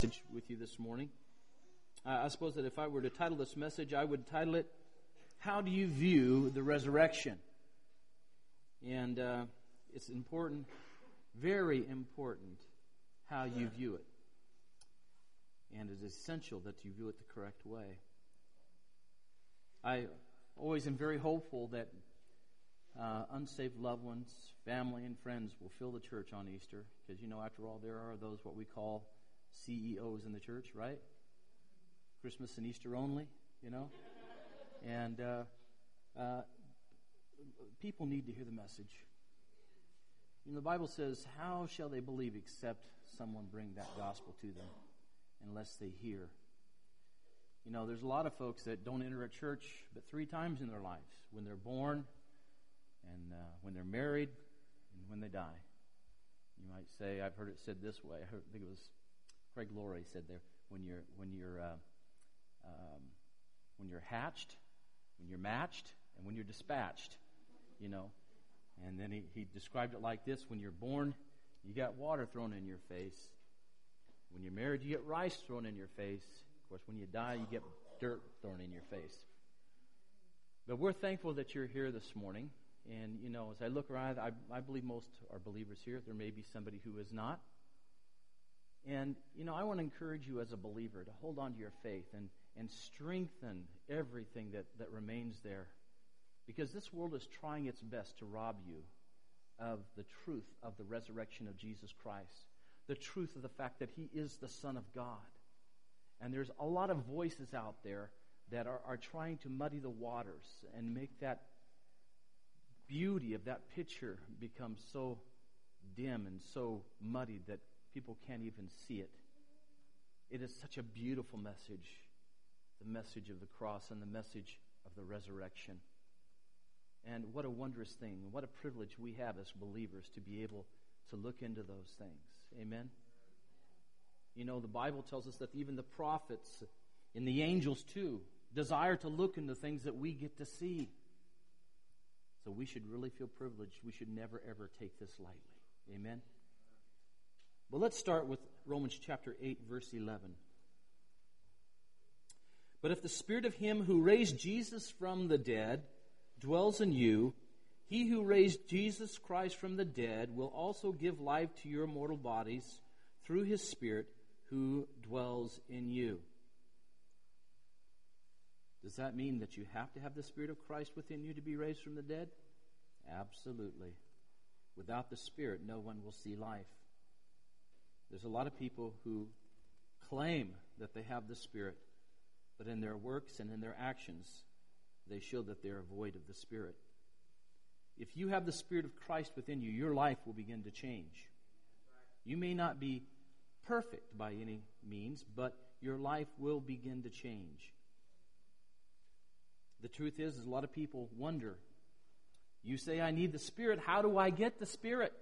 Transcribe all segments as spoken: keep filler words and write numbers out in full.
With you this morning. Uh, I suppose that if I were to title this message, I would title it, How Do You View the Resurrection? And uh, it's important, very important, how you view it. And it is essential that you view it the correct way. I always am very hopeful that uh, unsaved loved ones, family, and friends will fill the church on Easter. Because, you know, after all, there are those what we call C E Os in the church, right? Christmas and Easter only, you know? And uh, uh, people need to hear the message. You know, the Bible says, how shall they believe except someone bring that gospel to them, unless they hear? You know, there's a lot of folks that don't enter a church but three times in their lives, when they're born, and uh, when they're married, and when they die. You might say, I've heard it said this way, I, heard, I think it was Craig Laurie said there, when you're when you're uh, um, when you're hatched, when you're matched, and when you're dispatched, you know. And then he, he described it like this: when you're born, you got water thrown in your face. When you're married, you get rice thrown in your face. Of course, when you die, you get dirt thrown in your face. But we're thankful that you're here this morning. And, you know, as I look around, I, I believe most are believers here. There may be somebody who is not. And, you know, I want to encourage you as a believer to hold on to your faith and, and strengthen everything that, that remains there. Because this world is trying its best to rob you of the truth of the resurrection of Jesus Christ. The truth of the fact that He is the Son of God. And there's a lot of voices out there that are, are trying to muddy the waters and make that beauty of that picture become so dim and so muddied that people can't even see it. It is such a beautiful message, the message of the cross and the message of the resurrection. And what a wondrous thing, what a privilege we have as believers to be able to look into those things. Amen? You know, the Bible tells us that even the prophets and the angels too desire to look into things that we get to see. So we should really feel privileged. We should never, ever take this lightly. Amen? Well, let's start with Romans chapter eight, verse eleven. But if the Spirit of Him who raised Jesus from the dead dwells in you, He who raised Jesus Christ from the dead will also give life to your mortal bodies through His Spirit who dwells in you. Does that mean that you have to have the Spirit of Christ within you to be raised from the dead? Absolutely. Without the Spirit, no one will see life. There's a lot of people who claim that they have the Spirit, but in their works and in their actions, they show that they are void of the Spirit. If you have the Spirit of Christ within you, your life will begin to change. You may not be perfect by any means, but your life will begin to change. The truth is, is a lot of people wonder, you say, I need the Spirit. How do I get the Spirit?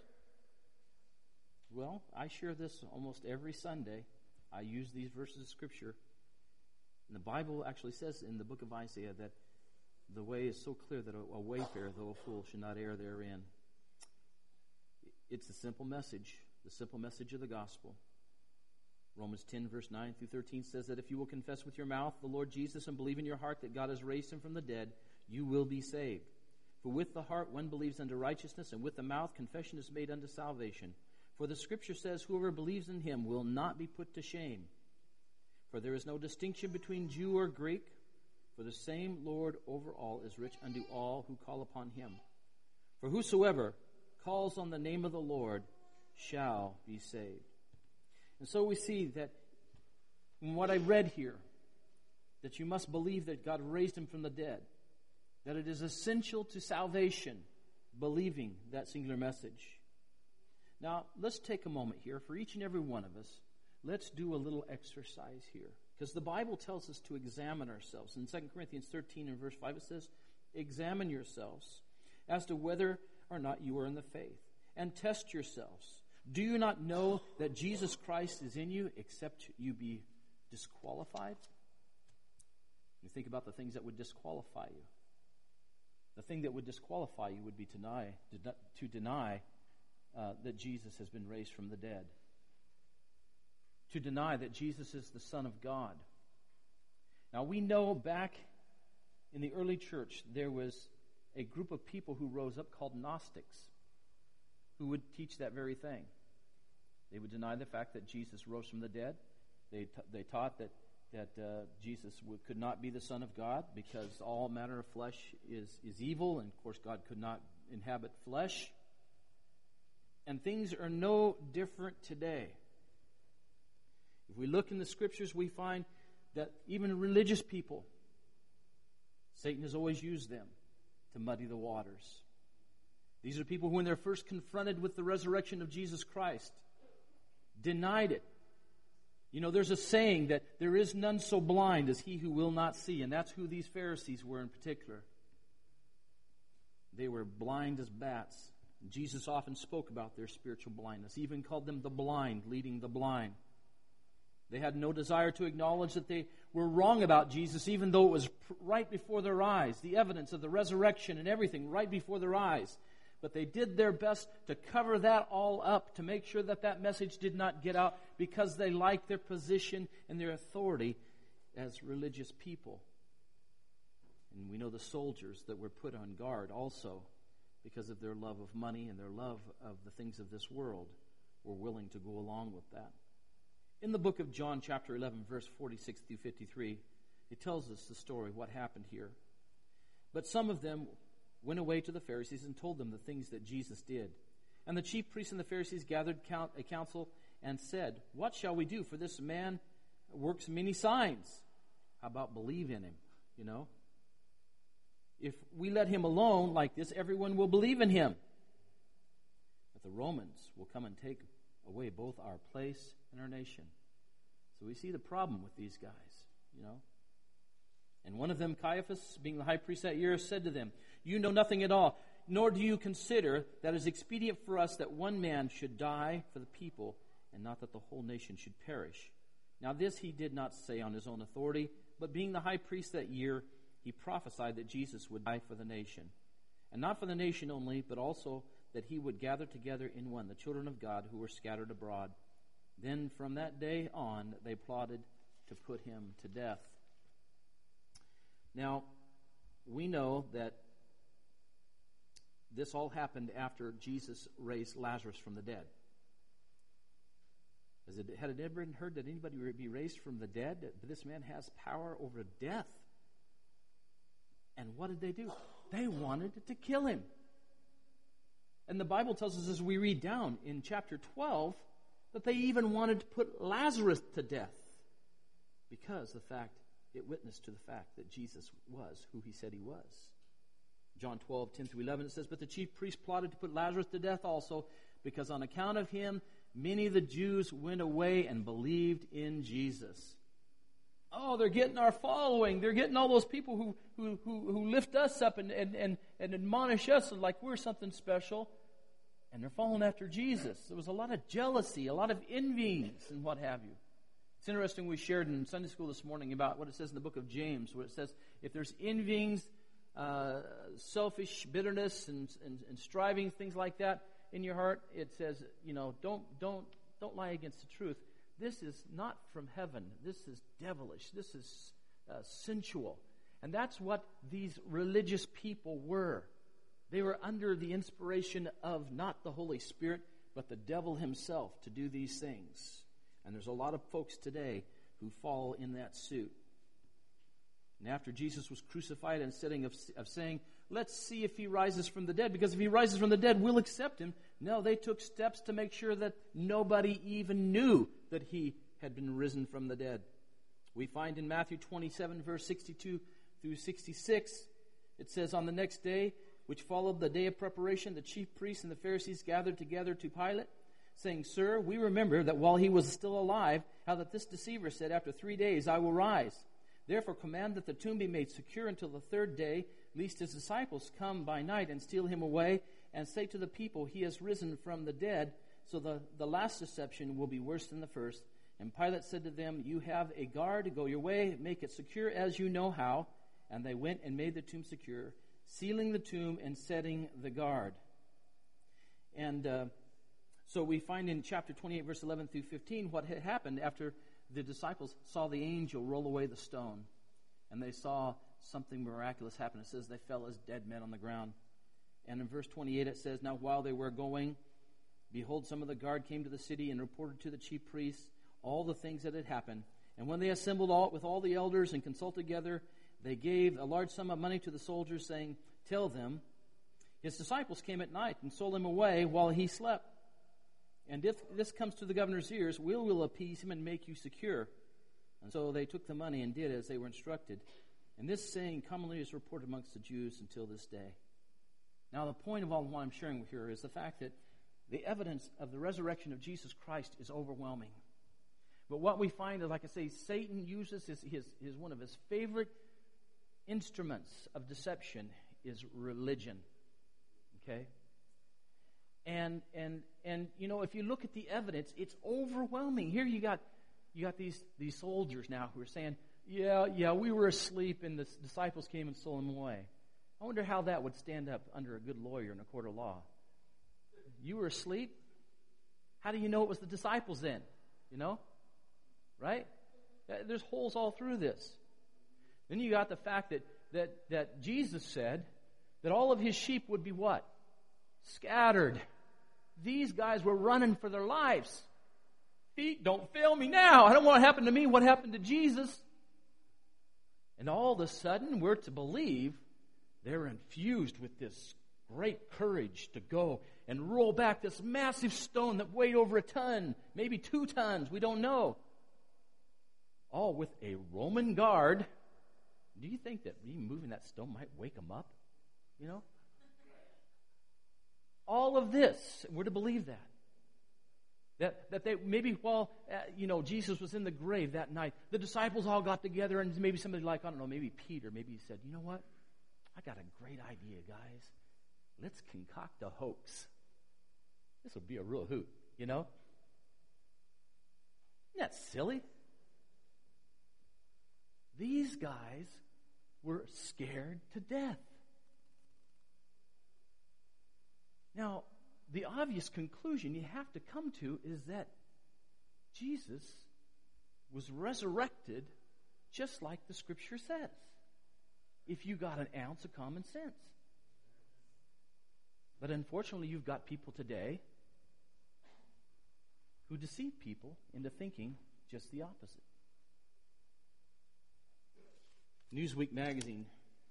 Well, I share this almost every Sunday. I use these verses of Scripture. And the Bible actually says in the book of Isaiah that the way is so clear that a, a wayfarer, though a fool, should not err therein. It's the simple message, the simple message of the gospel. Romans ten, verse nine through thirteen says that if you will confess with your mouth the Lord Jesus and believe in your heart that God has raised Him from the dead, you will be saved. For with the heart one believes unto righteousness, and with the mouth confession is made unto salvation. For the Scripture says, whoever believes in Him will not be put to shame. For there is no distinction between Jew or Greek, for the same Lord over all is rich unto all who call upon Him. For whosoever calls on the name of the Lord shall be saved. And so we see that in what I read here, that you must believe that God raised Him from the dead, that it is essential to salvation, believing that singular message. Now, let's take a moment here for each and every one of us. Let's do a little exercise here. Because the Bible tells us to examine ourselves. In Second Corinthians thirteen and verse five it says, examine yourselves as to whether or not you are in the faith, and test yourselves. Do you not know that Jesus Christ is in you, except you be disqualified? You think about the things that would disqualify you. The thing that would disqualify you would be to deny, to deny uh, that Jesus has been raised from the dead. to deny that Jesus is the Son of God. Now, we know back in the early church, there was a group of people who rose up called Gnostics, who would teach that very thing. They would deny the fact that Jesus rose from the dead. They t- they taught that that uh, Jesus would, could not be the Son of God because all manner of flesh is, is evil, and of course God could not inhabit flesh. And things are no different today. If we look in the Scriptures, we find that even religious people, Satan has always used them to muddy the waters. These are people who, when they're first confronted with the resurrection of Jesus Christ, denied it. You know, there's a saying that there is none so blind as he who will not see, and that's who these Pharisees were in particular. They were blind as bats. Jesus often spoke about their spiritual blindness. He even called them the blind, leading the blind. They had no desire to acknowledge that they were wrong about Jesus, even though it was right before their eyes, the evidence of the resurrection and everything right before their eyes. But they did their best to cover that all up, to make sure that that message did not get out, because they liked their position and their authority as religious people. And we know the soldiers that were put on guard also, because of their love of money and their love of the things of this world, were willing to go along with that. In the book of John, chapter eleven, verse forty-six through fifty-three, it tells us the story of what happened here. But some of them went away to the Pharisees and told them the things that Jesus did. And the chief priests and the Pharisees gathered a council and said, "What shall we do? For this man works many signs." How about believe in him, you know? If we let him alone like this, everyone will believe in him. But the Romans will come and take away both our place and our nation. So we see the problem with these guys, you know. And one of them, Caiaphas, being the high priest that year, said to them, "You know nothing at all, nor do you consider that it is expedient for us that one man should die for the people, and not that the whole nation should perish." Now this he did not say on his own authority, but being the high priest that year, he prophesied that Jesus would die for the nation. And not for the nation only, but also that he would gather together in one the children of God who were scattered abroad. Then from that day on, they plotted to put him to death. Now, we know that this all happened after Jesus raised Lazarus from the dead. Has it, had it ever been heard that anybody would be raised from the dead? That this man has power over death. And what did they do? They wanted to kill him. And the Bible tells us as we read down in chapter twelve that they even wanted to put Lazarus to death because the fact it witnessed to the fact that Jesus was who he said he was. John twelve, ten through eleven, it says, "But the chief priests plotted to put Lazarus to death also, because on account of him many of the Jews went away and believed in Jesus." Oh, they're getting our following. They're getting all those people who who who, who lift us up and, and, and, and admonish us like we're something special. And they're following after Jesus. There was a lot of jealousy, a lot of envyings, and what have you. It's interesting, we shared in Sunday school this morning about what it says in the book of James, where it says, if there's envyings, uh, selfish bitterness, and, and, and striving, things like that in your heart, it says, you know, don't don't don't lie against the truth. This is not from heaven. This is devilish. This is uh, sensual. And that's what these religious people were. They were under the inspiration of not the Holy Spirit, but the devil himself to do these things. And there's a lot of folks today who fall in that suit. And after Jesus was crucified, instead of, of saying, let's see if he rises from the dead, because if he rises from the dead, we'll accept him. No, they took steps to make sure that nobody even knew that he had been risen from the dead. We find in Matthew twenty-seven, verse sixty-two through sixty-six, it says, "On the next day, which followed the day of preparation, the chief priests and the Pharisees gathered together to Pilate, saying, 'Sir, we remember that while he was still alive, how that this deceiver said, after three days I will rise. Therefore command that the tomb be made secure until the third day, lest his disciples come by night and steal him away, and say to the people, he has risen from the dead. So the, the last deception will be worse than the first.' And Pilate said to them, 'You have a guard, go your way, make it secure as you know how.' And they went and made the tomb secure, sealing the tomb and setting the guard." And uh, So we find in chapter twenty-eight, verse eleven through fifteen, what had happened after the disciples saw the angel roll away the stone. And they saw something miraculous happen. It says they fell as dead men on the ground. And in verse twenty-eight it says, now while they were going, behold, some of the guard came to the city and reported to the chief priests all the things that had happened. And when they assembled all with all the elders and consulted together, they gave a large sum of money to the soldiers, saying, tell them, his disciples came at night and stole him away while he slept. And if this comes to the governor's ears, we will appease him and make you secure. And so they took the money and did as they were instructed. And this saying commonly is reported amongst the Jews until this day. Now the point of all what I'm sharing here is the fact that the evidence of the resurrection of Jesus Christ is overwhelming. But what we find is, like I say, Satan uses his, his, his one of his favorite instruments of deception is religion. Okay? And and and you know, if you look at the evidence, it's overwhelming. Here you got you got these these soldiers now who are saying, Yeah, yeah, we were asleep and the disciples came and stole him away. I wonder how that would stand up under a good lawyer in a court of law. You were asleep? How do you know it was the disciples then? You know? Right? There's holes all through this. Then you got the fact that that that Jesus said that all of his sheep would be what? Scattered. These guys were running for their lives. Feet, don't fail me now. I don't want what happened to me. What happened to Jesus? And all of a sudden, we're to believe they're infused with this great courage to go and roll back this massive stone that weighed over a ton, maybe two tons, we don't know. All with a Roman guard. Do you think that moving that stone might wake them up? You know? All of this, we're to believe that. That, that they maybe while uh, you know Jesus was in the grave that night, the disciples all got together, and maybe somebody like, I don't know, maybe Peter, maybe he said, you know what? I got a great idea, guys. Let's concoct a hoax. This will be a real hoot, you know? Isn't that silly? These guys were scared to death. Now, the obvious conclusion you have to come to is that Jesus was resurrected just like the Scripture says, if you got an ounce of common sense. But unfortunately, you've got people today who deceive people into thinking just the opposite. Newsweek magazine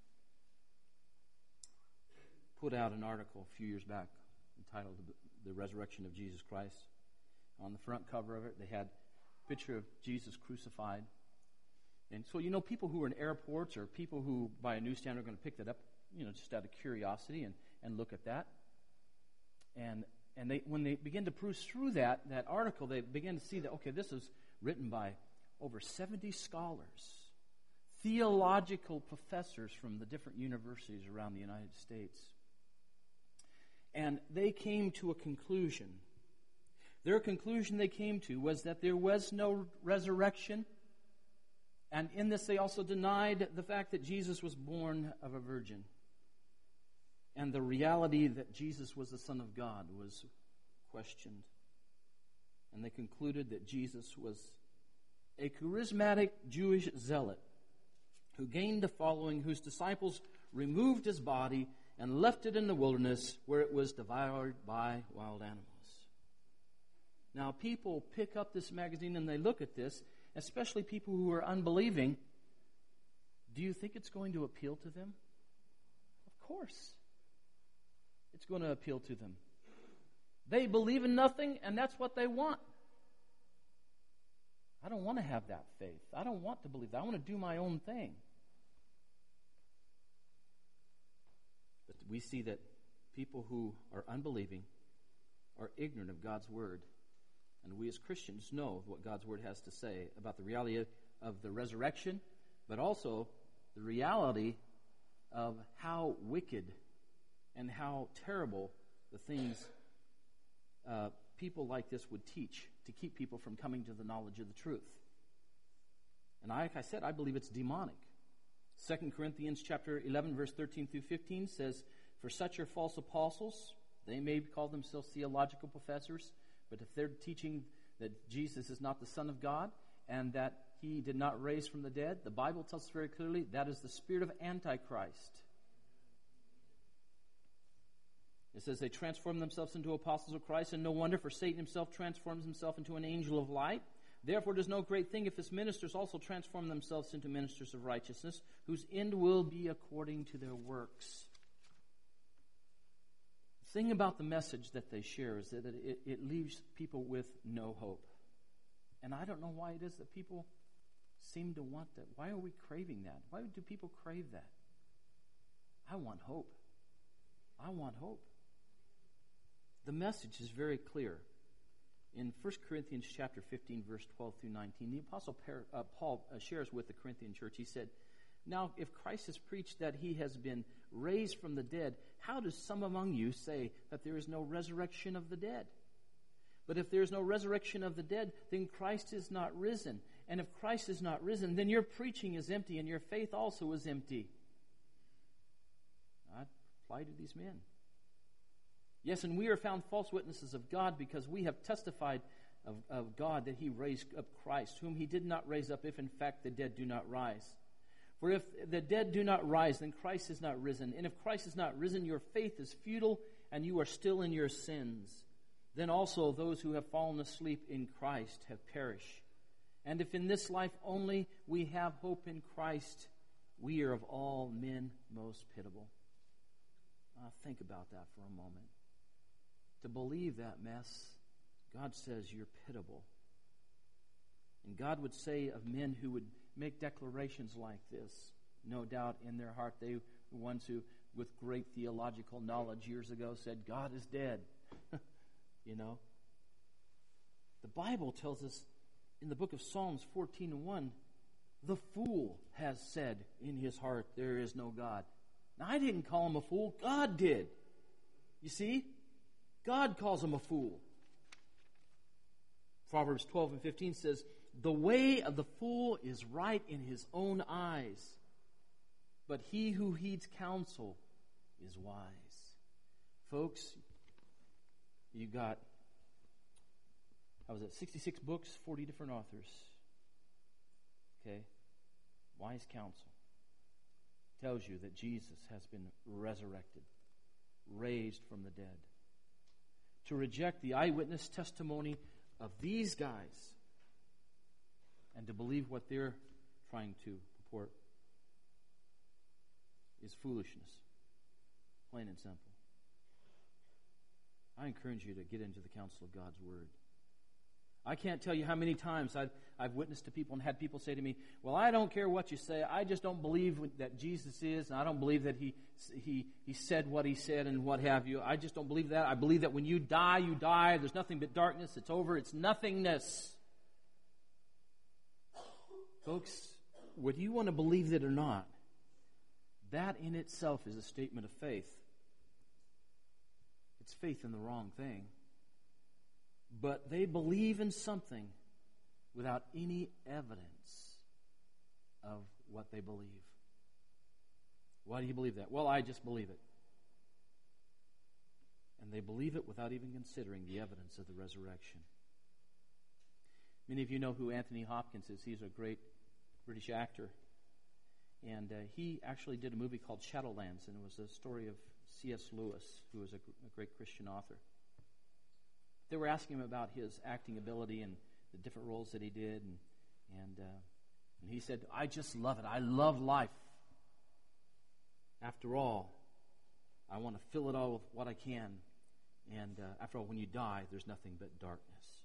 put out an article a few years back entitled The Resurrection of Jesus Christ. On the front cover of it, they had a picture of Jesus crucified. And so, you know, people who are in airports or people who buy a newsstand are going to pick that up, you know, just out of curiosity and, and look at that. And and they when they begin to peruse through that, that article, they begin to see that, okay, this is written by over seventy scholars, theological professors from the different universities around the United States. And they came to a conclusion. Their conclusion they came to was that there was no resurrection. And in this they also denied the fact that Jesus was born of a virgin. And the reality that Jesus was the Son of God was questioned. And they concluded that Jesus was a charismatic Jewish zealot who gained a following, whose disciples removed his body and left it in the wilderness where it was devoured by wild animals. Now, people pick up this magazine and they look at this, especially people who are unbelieving. Do you think it's going to appeal to them? Of course. It's going to appeal to them. They believe in nothing, and that's what they want. I don't want to have that faith. I don't want to believe that. I want to do my own thing. But we see that people who are unbelieving are ignorant of God's Word. And we as Christians know what God's Word has to say about the reality of, of the resurrection, but also the reality of how wicked and how terrible the things uh, people like this would teach to keep people from coming to the knowledge of the truth. And I, like I said, I believe it's demonic. Second Corinthians chapter eleven, verse thirteen through fifteen says, "For such are false apostles. They may call themselves theological professors, But if they're teaching that Jesus is not the Son of God and that he did not raise from the dead, the Bible tells us very clearly that is the spirit of Antichrist. It says they transform themselves into apostles of Christ, and no wonder, for Satan himself transforms himself into an angel of light. Therefore it is no great thing if his ministers also transform themselves into ministers of righteousness, whose end will be according to their works. The thing about the message that they share is that it, it leaves people with no hope. And I don't know why it is that people seem to want that. Why are we craving that? Why do people crave that? I want hope. I want hope. The message is very clear. In First Corinthians chapter fifteen, verse twelve through nineteen, the Apostle uh, Paul uh, shares with the Corinthian church. He said, "Now, if Christ has preached that he has been raised from the dead, how does some among you say that there is no resurrection of the dead? But if there is no resurrection of the dead, then Christ is not risen. And if Christ is not risen, then your preaching is empty, and your faith also is empty." I apply to these men. Yes, and we are found false witnesses of God, because we have testified of, of God that he raised up Christ, whom he did not raise up, if in fact the dead do not rise. For if the dead do not rise, then Christ is not risen. And if Christ is not risen, your faith is futile, and you are still in your sins. Then also those who have fallen asleep in Christ have perished. And if in this life only we have hope in Christ, we are of all men most pitiable. Uh, think about that for a moment. To believe that mess, God says you're pitiable. And God would say of men who would make declarations like this, no doubt in their heart they were ones who, with great theological knowledge years ago, said, God is dead. You know? The Bible tells us in the book of Psalms fourteen and one, the fool has said in his heart, there is no God. Now, I didn't call him a fool. God did. You see? God calls him a fool. Proverbs twelve and fifteen says, the way of the fool is right in his own eyes, but he who heeds counsel is wise. Folks, you got, how was it, sixty-six books, forty different authors. Okay? Wise counsel tells you that Jesus has been resurrected, raised from the dead. To reject the eyewitness testimony of these guys and to believe what they're trying to purport is foolishness, plain and simple. I encourage you to get into the counsel of God's Word. I can't tell you how many times I've, I've witnessed to people and had people say to me, well, I don't care what you say. I just don't believe that Jesus is, and I don't believe that he, he, he said what he said and what have you. I just don't believe that. I believe that when you die, you die. There's nothing but darkness. It's over. It's nothingness. Folks, whether you want to believe it or not, that in itself is a statement of faith. It's faith in the wrong thing. But they believe in something without any evidence of what they believe. Why do you believe that? Well, I just believe it. And they believe it without even considering the evidence of the resurrection. Many of you know who Anthony Hopkins is. He's a great British actor. And uh, he actually did a movie called Shadowlands, and it was a story of C S Lewis, who was a, gr- a great Christian author. They were asking him about his acting ability and the different roles that he did, and and, uh, and he said, I just love it. I love life. After all, I want to fill it all with what I can, and uh, after all, when you die, there's nothing but darkness.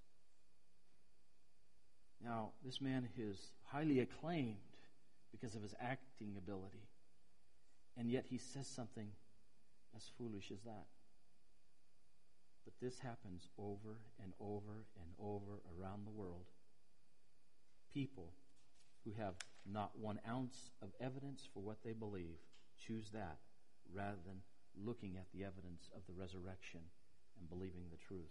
Now, this man is highly acclaimed because of his acting ability, and yet he says something as foolish as that. But this happens over and over and over around the world. People who have not one ounce of evidence for what they believe choose that rather than looking at the evidence of the resurrection and believing the truth.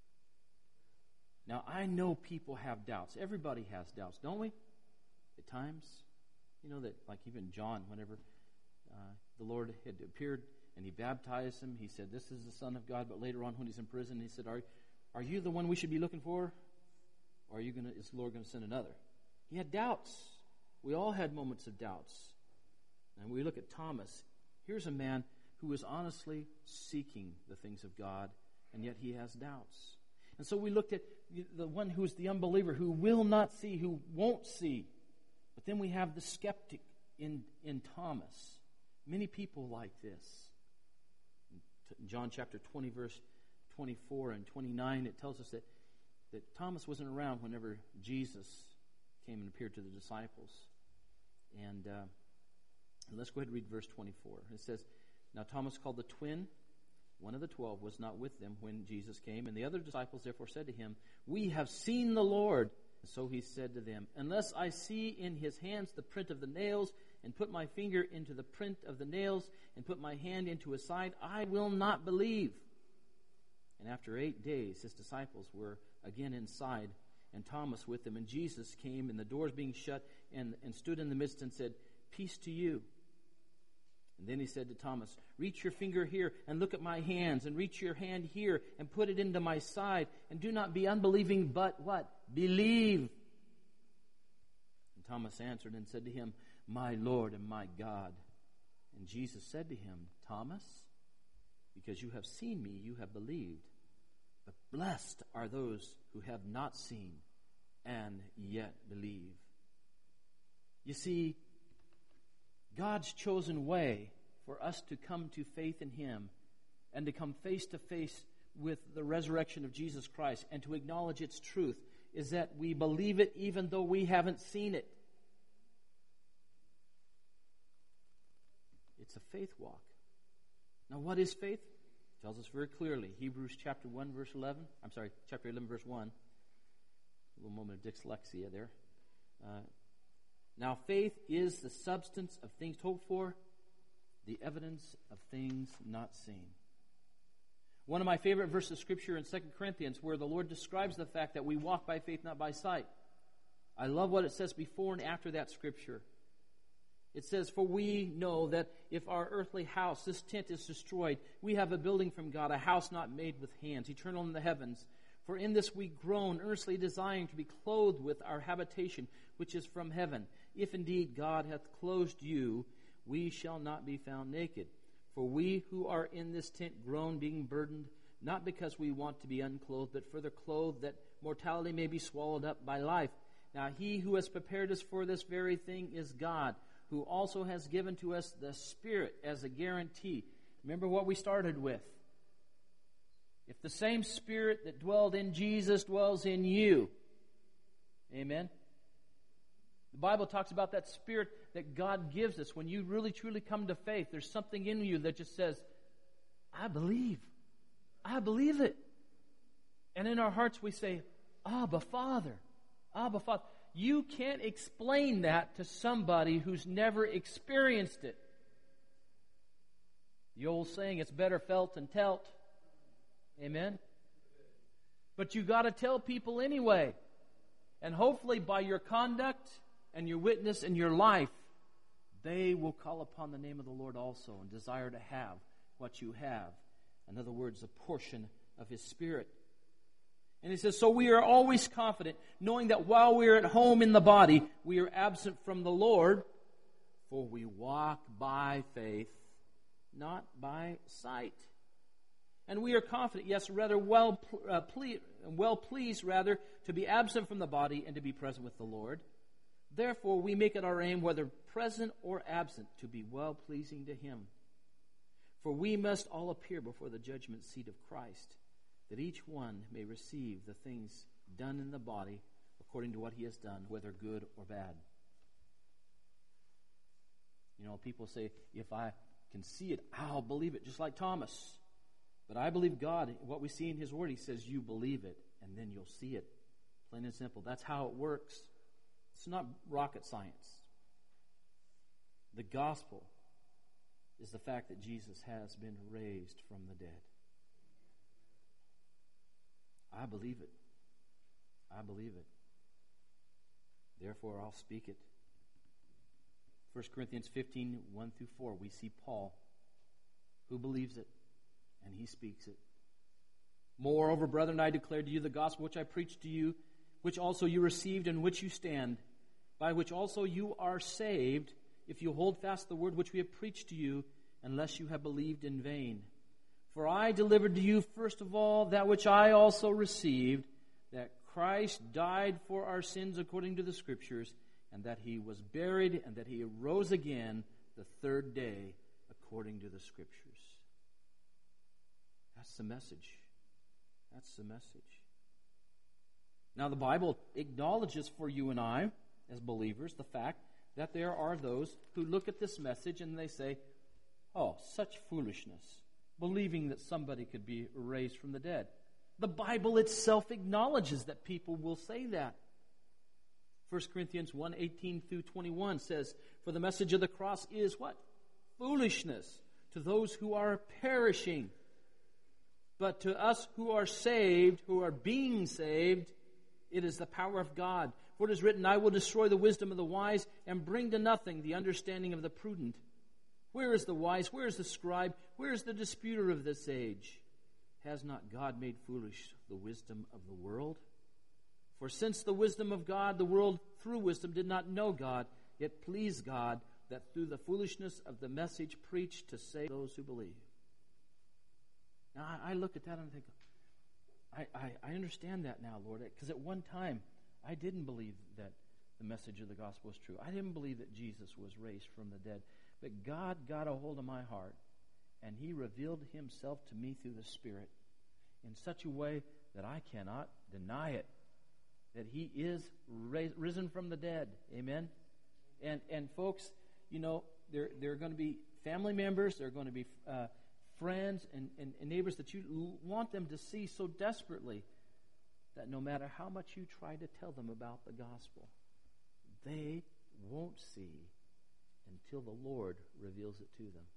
Now, I know people have doubts. Everybody has doubts, don't we? At times. You know that, like even John, whenever uh, the Lord had appeared and he baptized him, he said, this is the Son of God. But later on when he's in prison, he said, are, Are you the one we should be looking for? Or are you gonna, is the Lord going to send another? He had doubts. We all had moments of doubts. And we look at Thomas. Here's a man who is honestly seeking the things of God, and yet he has doubts. And so we looked at the one who is the unbeliever, who will not see, who won't see. But then we have the skeptic in, in Thomas. Many people like this. In John chapter twenty, verse twenty-four and twenty-nine, it tells us that, that Thomas wasn't around whenever Jesus came and appeared to the disciples. And, uh, and let's go ahead and read verse twenty-four. It says, "Now Thomas, called the twin, one of the twelve, was not with them when Jesus came. And the other disciples therefore said to him, 'We have seen the Lord.' And so he said to them, 'Unless I see in his hands the print of the nails, and put my finger into the print of the nails, and put my hand into his side, I will not believe.' And after eight days his disciples were again inside, and Thomas with them. And Jesus came, and the doors being shut, and, and stood in the midst and said, 'Peace to you.' And then he said to Thomas, 'Reach your finger here and look at my hands, and reach your hand here and put it into my side, and do not be unbelieving, but what? Believe.' And Thomas answered and said to him, 'My Lord and my God.' And Jesus said to him, 'Thomas, because you have seen me, you have believed. But blessed are those who have not seen and yet believe.'" You see, God's chosen way for us to come to faith in Him and to come face to face with the resurrection of Jesus Christ and to acknowledge its truth is that we believe it even though we haven't seen it. It's a faith walk. Now, what is faith? It tells us very clearly. Hebrews chapter one, verse eleven. I'm sorry, chapter eleven, verse one. A little moment of dyslexia there. Uh, Now faith is the substance of things hoped for, the evidence of things not seen. One of my favorite verses of Scripture in Second Corinthians, where the Lord describes the fact that we walk by faith, not by sight. I love what it says before and after that Scripture. It says, "For we know that if our earthly house, this tent, is destroyed, we have a building from God, a house not made with hands, eternal in the heavens. For in this we groan, earnestly desiring to be clothed with our habitation, which is from heaven. If indeed God hath clothed you, we shall not be found naked. For we who are in this tent groan, being burdened, not because we want to be unclothed, but further clothed, that mortality may be swallowed up by life. Now he who has prepared us for this very thing is God, who also has given to us the Spirit as a guarantee." Remember what we started with. If the same Spirit that dwelled in Jesus dwells in you, amen? The Bible talks about that Spirit that God gives us. When you really truly come to faith, there's something in you that just says, "I believe. I believe it." And in our hearts we say, "Abba, Father. Abba, Father." You can't explain that to somebody who's never experienced it. The old saying, it's better felt than telt. Amen? But you got to tell people anyway. And hopefully by your conduct and your witness and your life, they will call upon the name of the Lord also and desire to have what you have. In other words, a portion of His Spirit. And he says, "So we are always confident, knowing that while we are at home in the body, we are absent from the Lord, for we walk by faith, not by sight. And we are confident, yes, rather well, uh, ple- well pleased, rather, to be absent from the body and to be present with the Lord. Therefore, we make it our aim, whether present or absent, to be well-pleasing to Him. For we must all appear before the judgment seat of Christ, that each one may receive the things done in the body according to what he has done, whether good or bad." You know, people say, if I can see it, I'll believe it, just like Thomas. But I believe God, what we see in His Word, He says, you believe it, and then you'll see it. Plain and simple. That's how it works. It's not rocket science. The gospel is the fact that Jesus has been raised from the dead. I believe it. I believe it. Therefore, I'll speak it. First Corinthians fifteen, one through four, we see Paul, who believes it, and he speaks it. Moreover, brethren, I declare to you the gospel which I preached to you, which also you received, in which you stand, by which also you are saved, if you hold fast the word which we have preached to you, unless you have believed in vain. For I delivered to you first of all that which I also received, that Christ died for our sins according to the Scriptures, and that he was buried, and that he arose again the third day according to the Scriptures. That's the message. That's the message. Now the Bible acknowledges for you and I, as believers, the fact that there are those who look at this message and they say, oh, such foolishness, believing that somebody could be raised from the dead. The Bible itself acknowledges that people will say that. First Corinthians one, eighteen through twenty-one says, for the message of the cross is what? Foolishness to those who are perishing. But to us who are saved, who are being saved, it is the power of God. For it is written, I will destroy the wisdom of the wise and bring to nothing the understanding of the prudent. Where is the wise? Where is the scribe? Where is the disputer of this age? Has not God made foolish the wisdom of the world? For since the wisdom of God, the world through wisdom did not know God, it pleased God that through the foolishness of the message preached to save those who believe. Now I, I look at that and think, I, I, I understand that now, Lord, because at one time I didn't believe that the message of the gospel was true. I didn't believe that Jesus was raised from the dead. But God got a hold of my heart, and he revealed himself to me through the Spirit in such a way that I cannot deny it, that he is ra- risen from the dead. Amen? And and folks, you know, there, there are going to be family members, there are going to be uh, friends and, and, and neighbors that you l- want them to see so desperately that no matter how much you try to tell them about the gospel, they won't see until the Lord reveals it to them.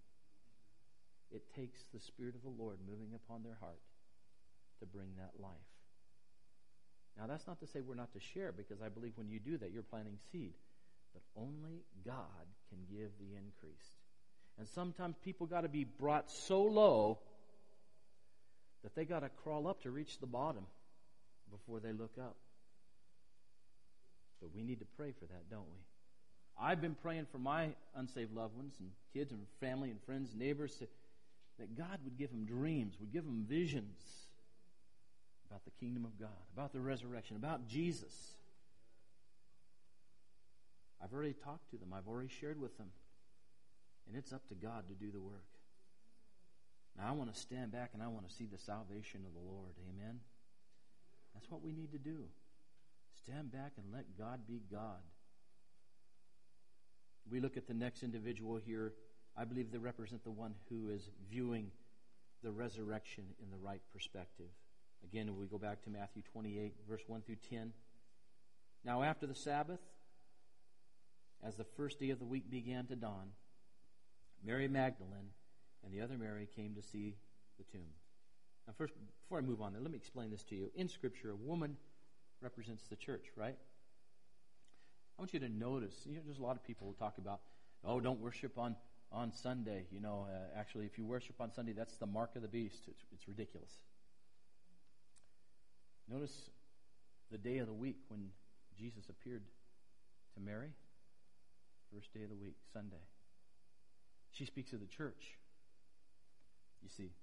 It takes the Spirit of the Lord moving upon their heart to bring that life. Now, that's not to say we're not to share, because I believe when you do that, you're planting seed. But only God can give the increase. And sometimes people got to be brought so low that they got to crawl up to reach the bottom before they look up. But we need to pray for that, don't we? I've been praying for my unsaved loved ones and kids and family and friends and neighbors to, that God would give them dreams, would give them visions about the kingdom of God, about the resurrection, about Jesus. I've already talked to them. I've already shared with them. And it's up to God to do the work. Now I want to stand back and I want to see the salvation of the Lord. Amen? That's what we need to do. Stand back and let God be God. We look at the next individual here. I believe they represent the one who is viewing the resurrection in the right perspective. Again, if we go back to Matthew twenty-eight, verse one through ten. Now after the Sabbath, as the first day of the week began to dawn, Mary Magdalene and the other Mary came to see the tomb. Now first, before I move on there, let me explain this to you. In Scripture, a woman represents the church, right? I want you to notice, you know, there's a lot of people who talk about, oh, don't worship on, on Sunday. You know, uh, actually, if you worship on Sunday, that's the mark of the beast. It's, it's ridiculous. Notice the day of the week when Jesus appeared to Mary. First day of the week, Sunday. She speaks of the church, you see.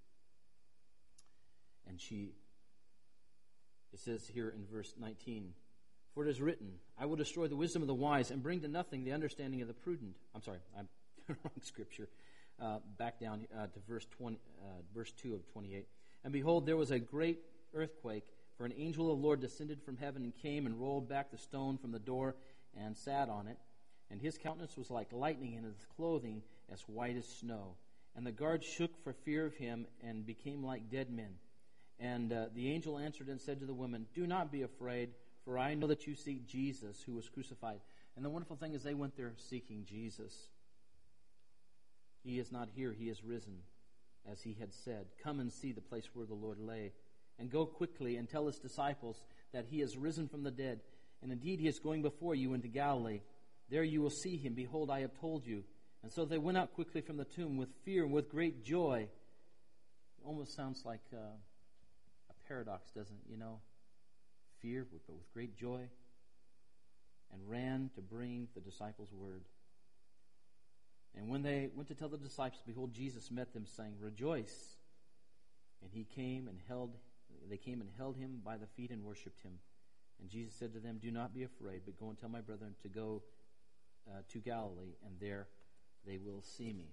And she, it says here in verse nineteen, for it is written, I will destroy the wisdom of the wise and bring to nothing the understanding of the prudent. I'm sorry, I'm wrong scripture. Uh, back down uh, to verse twenty, uh, verse two of twenty-eight. And behold, there was a great earthquake, for an angel of the Lord descended from heaven and came and rolled back the stone from the door and sat on it. And his countenance was like lightning, and his clothing as white as snow. And the guards shook for fear of him and became like dead men. And uh, the angel answered and said to the women, do not be afraid, for I know that you seek Jesus who was crucified. And the wonderful thing is they went there seeking Jesus. He is not here, he is risen, as he had said. Come and see the place where the Lord lay. And go quickly and tell his disciples that he is risen from the dead. And indeed he is going before you into Galilee. There you will see him. Behold, I have told you. And so they went out quickly from the tomb with fear and with great joy. It almost sounds like uh, a paradox, doesn't it? You know, fear, but with great joy, and ran to bring the disciples word. And when they went to tell the disciples, behold, Jesus met them, saying, Rejoice. And he came and held, they came and held him by the feet and worshipped him. And Jesus said to them, Do not be afraid, but go and tell my brethren to go uh, to Galilee, and there they will see me.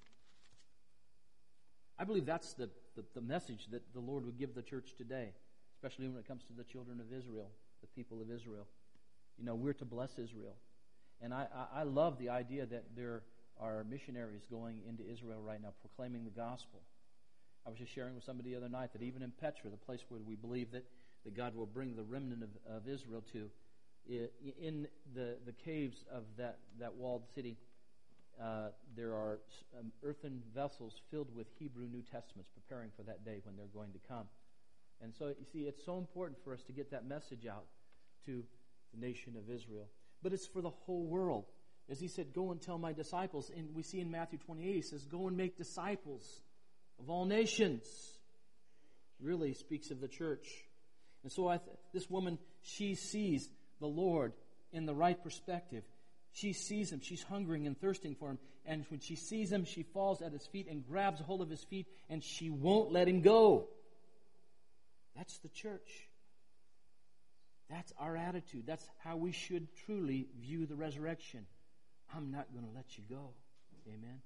I believe that's the, the, the message that the Lord would give the church today, especially when it comes to the children of Israel, the people of Israel. You know, we're to bless Israel. And I, I, I love the idea that there are missionaries going into Israel right now proclaiming the gospel. I was just sharing with somebody the other night that even in Petra, the place where we believe that, that God will bring the remnant of, of Israel to, in the, the caves of that, that walled city, uh, there are um, earthen vessels filled with Hebrew New Testaments preparing for that day when they're going to come. And so, you see, it's so important for us to get that message out to the nation of Israel. But it's for the whole world. As he said, go and tell my disciples. And we see in Matthew twenty-eight, he says, go and make disciples of all nations. Really speaks of the church. And so I th- this woman, she sees the Lord in the right perspective. She sees him. She's hungering and thirsting for him. And when she sees him, she falls at his feet and grabs hold of his feet, and she won't let him go. That's the church. That's our attitude. That's how we should truly view the resurrection. I'm not going to let you go. Amen.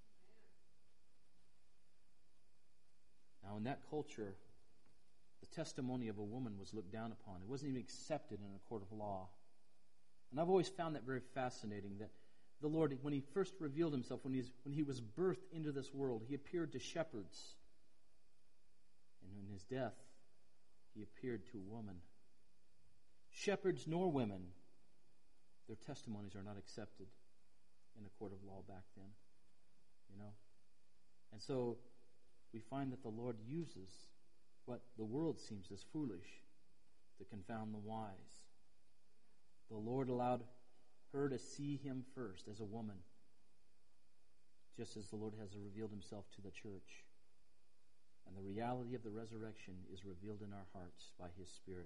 Now, in that culture, the testimony of a woman was looked down upon. It wasn't even accepted in a court of law. And I've always found that very fascinating, that the Lord, when he first revealed himself, when, he's, when he was birthed into this world, he appeared to shepherds. And in his death, he appeared to a woman. Shepherds nor women, their testimonies are not accepted in a court of law back then. You know? And so we find that the Lord uses what the world seems as foolish to confound the wise. The Lord allowed her to see him first as a woman, just as the Lord has revealed himself to the church. And the reality of the resurrection is revealed in our hearts by his Spirit.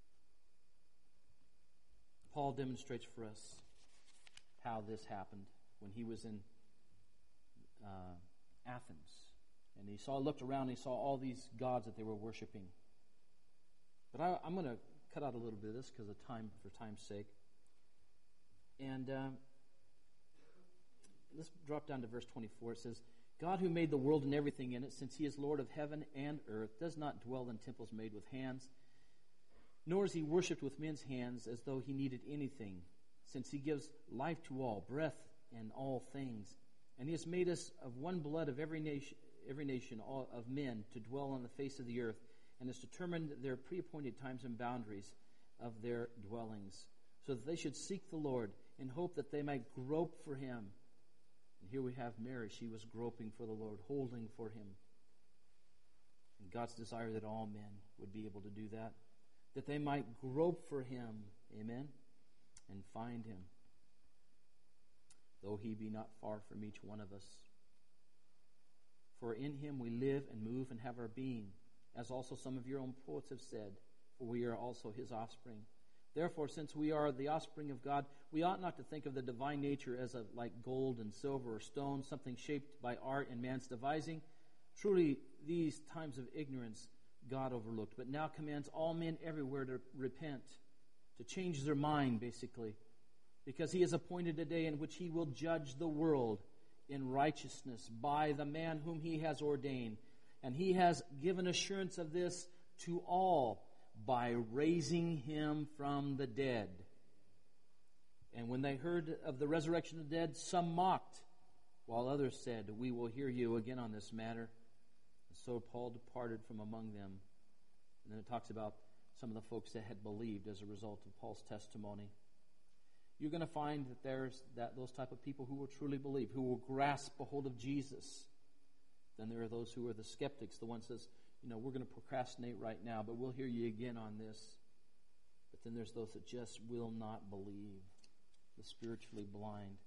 Paul demonstrates for us how this happened when he was in uh, Athens. And he saw, looked around, and he saw all these gods that they were worshiping. But I, I'm going to cut out a little bit of this because of time, for time's sake. And uh, let's drop down to verse twenty-four. It says, God who made the world and everything in it, since he is Lord of heaven and earth, does not dwell in temples made with hands, nor is he worshipped with men's hands as though he needed anything, since he gives life to all, breath and all things. And he has made us of one blood of every nation, every nation all of men to dwell on the face of the earth, and has determined their pre-appointed times and boundaries of their dwellings, so that they should seek the Lord in hope that they might grope for him. And here we have Mary. She was groping for the Lord, holding for him. And God's desire that all men would be able to do that, that they might grope for him, amen, and find him, though he be not far from each one of us. For in him we live and move and have our being, as also some of your own poets have said, for we are also his offspring. Therefore, since we are the offspring of God, we ought not to think of the divine nature as a, like gold and silver or stone, something shaped by art and man's devising. Truly, these times of ignorance God overlooked, but now commands all men everywhere to repent, to change their mind, basically, because he has appointed a day in which he will judge the world in righteousness by the man whom he has ordained. And he has given assurance of this to all by raising him from the dead. And when they heard of the resurrection of the dead, some mocked, while others said, we will hear you again on this matter. And so Paul departed from among them. And then it talks about some of the folks that had believed as a result of Paul's testimony. You're going to find that there's that those type of people who will truly believe, who will grasp a hold of Jesus. Then there are those who are the skeptics, the ones that says, you know, we're going to procrastinate right now, but we'll hear you again on this. But then there's those that just will not believe, the spiritually blind.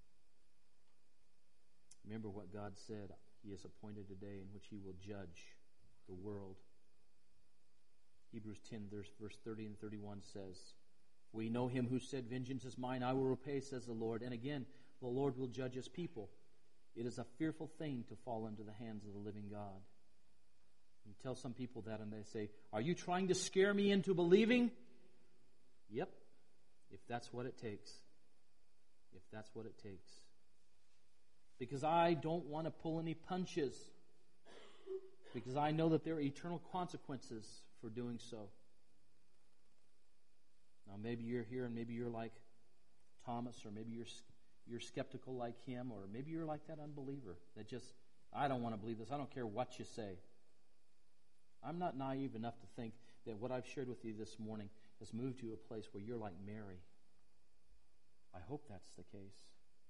Remember what God said. He has appointed a day in which he will judge the world. Hebrews ten, verse thirty and thirty-one says, "We know him who said, 'Vengeance is mine, I will repay,' says the Lord. And again, the Lord will judge his people. It is a fearful thing to fall into the hands of the living God." You tell some people that and they say, "Are you trying to scare me into believing?" Yep, if that's what it takes. If that's what it takes. Because I don't want to pull any punches. Because I know that there are eternal consequences for doing so. Now maybe you're here and maybe you're like Thomas, or maybe you're you're skeptical like him, or maybe you're like that unbeliever that just, I don't want to believe this. I don't care what you say. I'm not naive enough to think that what I've shared with you this morning has moved you to a place where you're like Mary. I hope that's the case.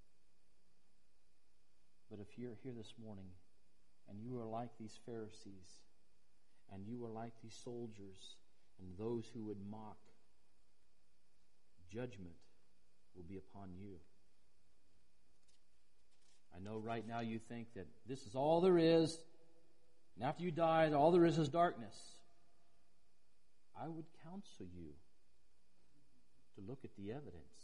But if you're here this morning and you are like these Pharisees, and you are like these soldiers and those who would mock, judgment will be upon you. I know right now you think that this is all there is, and after you die, all there is is darkness. I would counsel you to look at the evidence.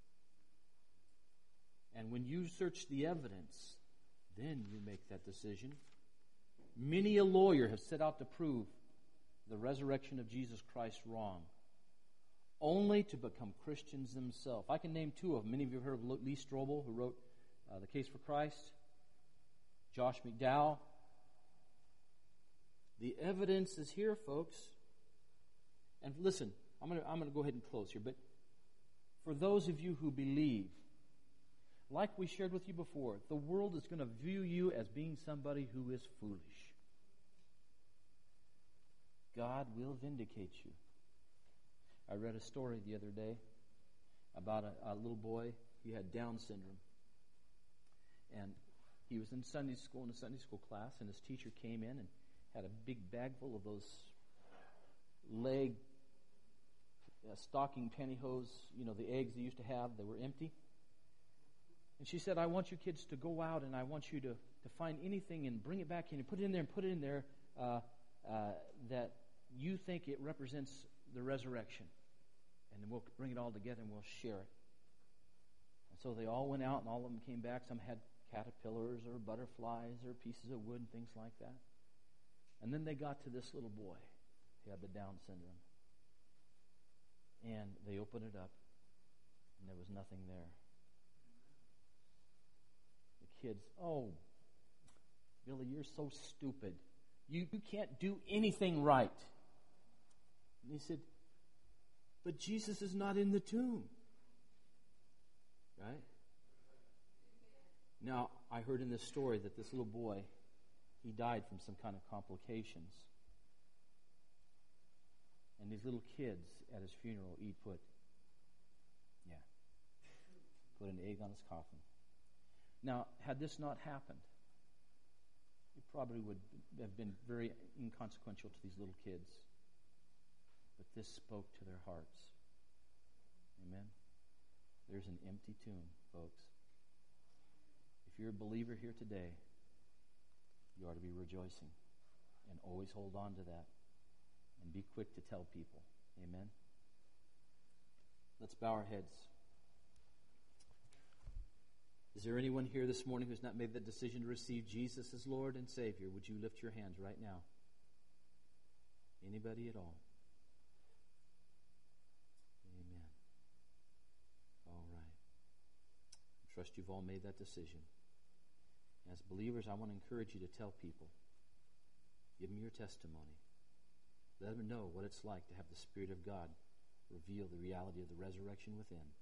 And when you search the evidence, then you make that decision. Many a lawyer has set out to prove the resurrection of Jesus Christ wrong, only to become Christians themselves. I can name two of them. Many of you have heard of Lee Strobel, who wrote uh, The Case for Christ. Josh McDowell. The evidence is here, folks. And listen, I'm going to I'm going to go ahead and close here. But for those of you who believe, like we shared with you before, the world is going to view you as being somebody who is foolish. God will vindicate you. I read a story the other day about a, a little boy. He had Down syndrome. And he was in Sunday school, in a Sunday school class, and his teacher came in and had a big bag full of those leg uh, stocking pantyhose, you know, the eggs they used to have. They were empty. And she said, "I want you kids to go out and I want you to, to find anything and bring it back in and put it in there and put it in there uh, uh, that you think it represents the resurrection. And then we'll bring it all together and we'll share it." And so they all went out and all of them came back. Some had caterpillars or butterflies or pieces of wood and things like that. And then they got to this little boy. He had the Down syndrome. And they opened it up and there was nothing there. Kids, "Oh, Billy, you're so stupid. You, you can't do anything right." And he said, "But Jesus is not in the tomb." Right? Now, I heard in this story that this little boy, he died from some kind of complications. And these little kids at his funeral, he put, yeah, put an egg on his coffin. Now, had this not happened, it probably would have been very inconsequential to these little kids. But this spoke to their hearts. Amen? There's an empty tomb, folks. If you're a believer here today, you ought to be rejoicing. And always hold on to that. And be quick to tell people. Amen? Let's bow our heads. Is there anyone here this morning who's not made the decision to receive Jesus as Lord and Savior? Would you lift your hands right now? Anybody at all? Amen. All right. I trust you've all made that decision. As believers, I want to encourage you to tell people. Give them your testimony. Let them know what it's like to have the Spirit of God reveal the reality of the resurrection within.